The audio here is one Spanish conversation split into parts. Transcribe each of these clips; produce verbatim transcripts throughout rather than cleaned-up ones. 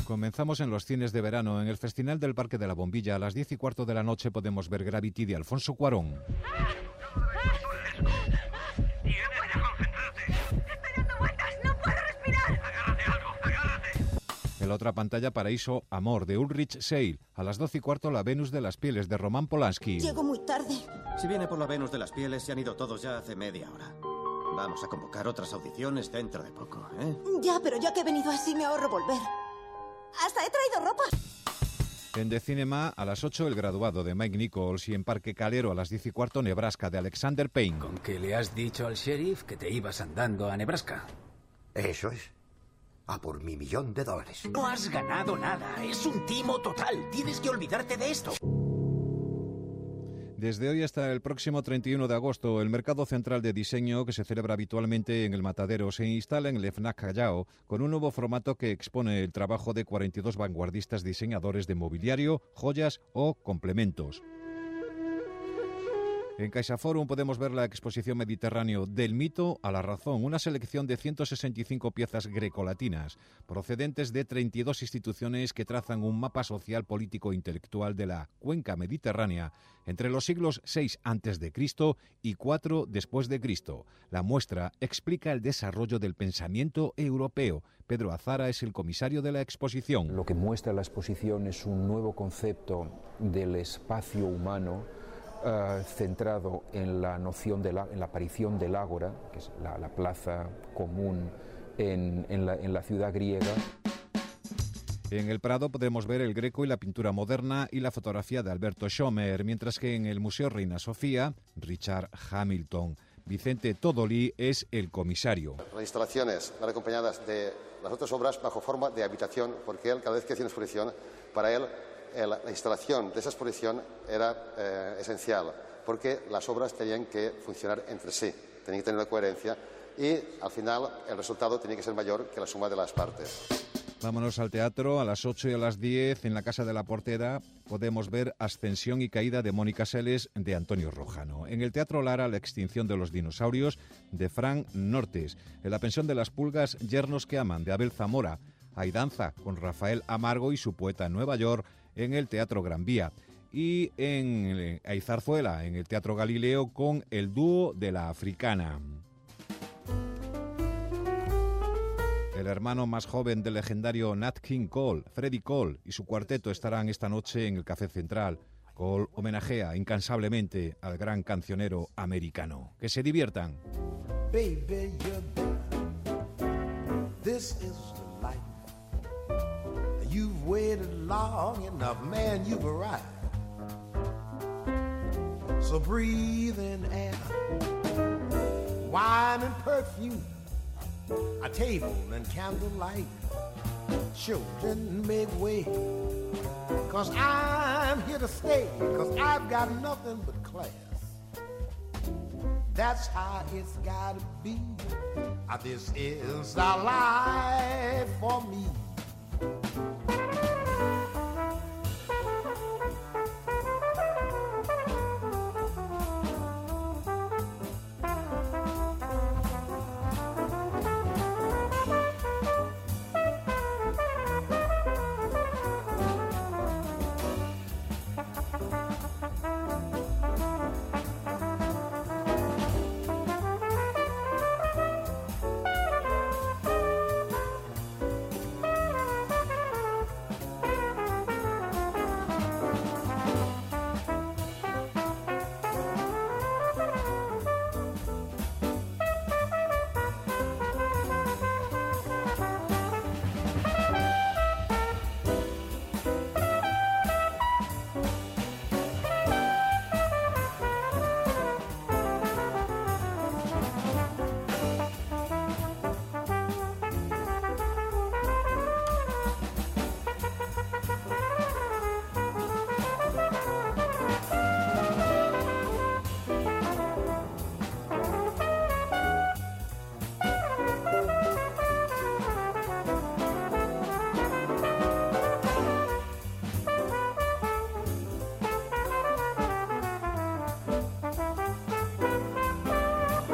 Comenzamos en los cines de verano. En el Festival del Parque de la Bombilla, a las diez y cuarto de la noche, podemos ver Gravity de Alfonso Cuarón. En la otra pantalla, Paraíso Amor, de Ulrich Seil. A las doce y cuarto, La Venus de las Pieles, de Roman Polanski. Llego muy tarde. Si viene por La Venus de las Pieles, se han ido todos ya hace media hora. Vamos a convocar otras audiciones dentro de poco, ¿eh? Ya, pero ya que he venido así, me ahorro volver. ¡Hasta he traído ropa! En The Cinema, a las ocho, El Graduado, de Mike Nichols. Y en Parque Calero, a las diez y cuarto, Nebraska, de Alexander Payne. ¿Con qué le has dicho al sheriff que te ibas andando a Nebraska? Eso es. A por mi millón de dólares. No has ganado nada. Es un timo total. Tienes que olvidarte de esto. Desde hoy hasta el próximo treinta y uno de agosto, el Mercado Central de Diseño, que se celebra habitualmente en el Matadero, se instala en el FNAC Callao con un nuevo formato que expone el trabajo de cuarenta y dos vanguardistas diseñadores de mobiliario, joyas o complementos. En CaixaForum podemos ver la exposición Mediterráneo del mito a la razón, una selección de ciento sesenta y cinco piezas grecolatinas, procedentes de treinta y dos instituciones que trazan un mapa social, político e intelectual de la cuenca mediterránea entre los siglos seis antes de Cristo y cuatro después de Cristo. La muestra explica el desarrollo del pensamiento europeo. Pedro Azara es el comisario de la exposición. Lo que muestra la exposición es un nuevo concepto del espacio humano, Uh, centrado en la noción de la, en la aparición del ágora, que es la, la plaza común en, en, la, en la ciudad griega. En el Prado podremos ver el Greco y la pintura moderna y la fotografía de Alberto Schomer, mientras que en el Museo Reina Sofía, Richard Hamilton. Vicente Todolí es el comisario. Las instalaciones van acompañadas de las otras obras bajo forma de habitación, porque él, cada vez que hacía una exposición, para él la instalación de esa exposición era eh, esencial, porque las obras tenían que funcionar entre sí, tenían que tener una coherencia y, al final, el resultado tenía que ser mayor que la suma de las partes. Vámonos al teatro. A las ocho y a las diez, en la Casa de la Portera, podemos ver Ascensión y Caída de Mónica Seles, de Antonio Rojano. En el Teatro Lara, La extinción de los dinosaurios, de Fran Nortes. En la Pensión de las Pulgas, Yernos que aman, de Abel Zamora. Hay danza, con Rafael Amargo y su poeta en Nueva York, en el Teatro Gran Vía. Y en hay zarzuela, en el Teatro Galileo, con el dúo de La Africana. El hermano más joven del legendario Nat King Cole, Freddie Cole, y su cuarteto estarán esta noche en el Café Central. Cole homenajea incansablemente al gran cancionero americano. ¡Que se diviertan! Baby, this is the life. You've waited long enough, man, you've arrived. So breathe in air, wine and perfume, a table and candlelight. Children, make way, cause I'm here to stay, cause I've got nothing but class. That's how it's gotta be. This is the life for me.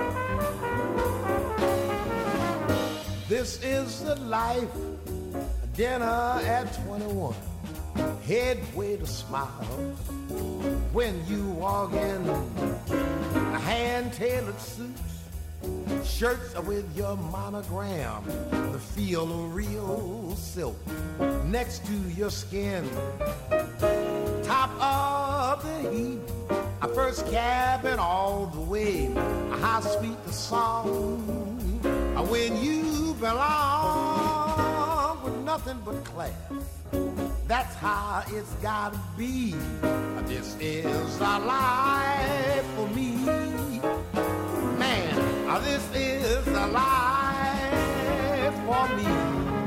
This is the life, dinner at twenty-one, head way to smile. When you walk in, hand-tailored suits, shirts with your monogram, the feel of real silk next to your skin. Top of the heap, a first cabin all the way. How sweet the song when you belong with nothing but class. That's how it's gotta be. This is a life for me. Man, this is a life for me.